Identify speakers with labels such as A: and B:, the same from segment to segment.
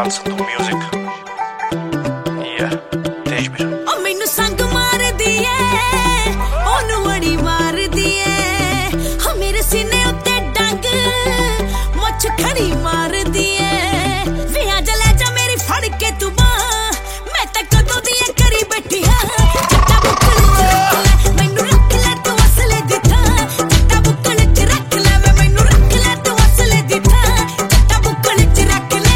A: Sandu Music. Yeah, Tej bir.
B: ओ मैनू संग मार दिए ओनू बड़ी मार दिए हो मेरे सीने उत्ते डंग मुछ खड़ी मार दिए वे आज ले जा मेरी फड़ के तू बां मैं ते कदों दी करी बैठी हां जट्टा बुक्कल च रख ले मैनू रख ले तू असले दी थां जट्टा बुक्कल च रख ले वे मैनू रख ले तू असले दी थां जट्टा बुक्कल च रख ले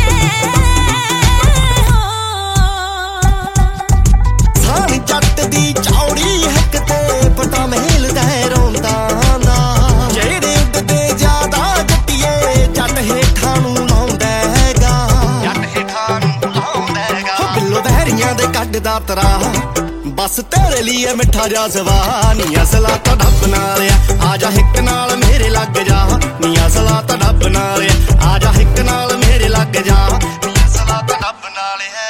C: जट दी चौड़ी हक ते पता महल दा रोंदा ना जेड़े उडदे ज्यादा जट्टिए जट हेठां नूं लाउंदा हैगा जट हेठां नूं लाउंदा हैगा हो बिल्लो बहरियां दे कड्डदा तरा बस तेरे लिए मिठा जा जवान नी असला तो डब नाल आजा हिक नाल मेरे लग जा नी असला तो डब नाल आजा हिक नाल मेरे लग जा नी असला तो डब नाल है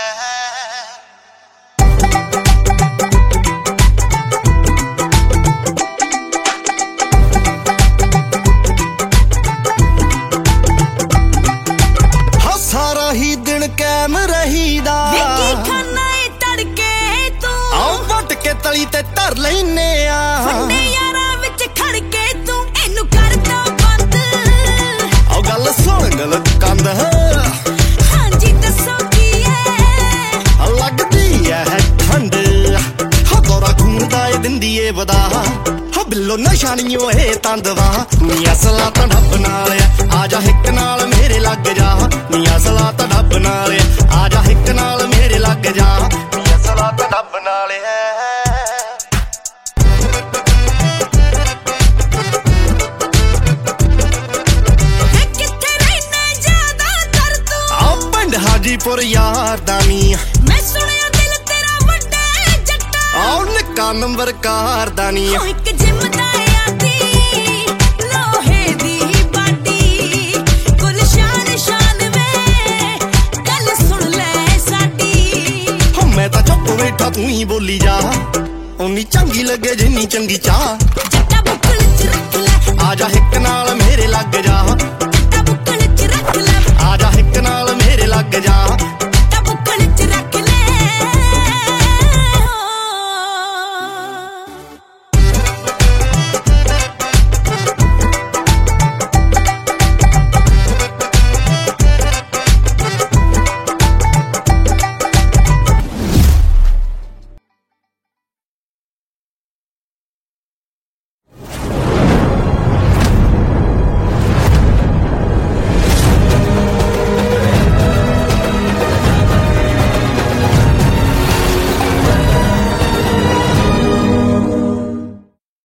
C: सारा ही दिन कैम रहीदा
B: वेखी खाना ए तड़के तू
C: आओ वट के तली ते धर लैने आ
B: फन्ने यारां विच खड़ के तू एनू करदा बंद
C: आओ गल सुन गल कंद
B: हां जी दसो की है
C: लगदी है ठंड हो गोरा घूमदा ए दिंदी ए वदा हो बिल्लो नशानियों ए तंदवा नी असला तो डब नाल आजा हिक नाल मेरे लग जा नी असला तो डब नाल आजा हिक नाल मेरे लग जा नी असला तो डब नाल है हाजीपुर यार दानी
B: मैं सुनिया दिल तेरा वड्डा जट्टा
C: आओ निक्का नंबर कार दानी
B: हो एक जिम दा आती लोहे दी बाडी गुलशान शान वे गल सुन ले साडी
C: हो मैं तां चुप बैठा तू ही बोली जा उन्नी चंगी लगे जिन्नी चंगी चाह
B: जट्टा बुक्कल च रख ले
C: आजा हिक नाल मेरे लग जा
B: जट्टा बुक्कल च रख ले
C: आजा हिक नाल मेरे लग जा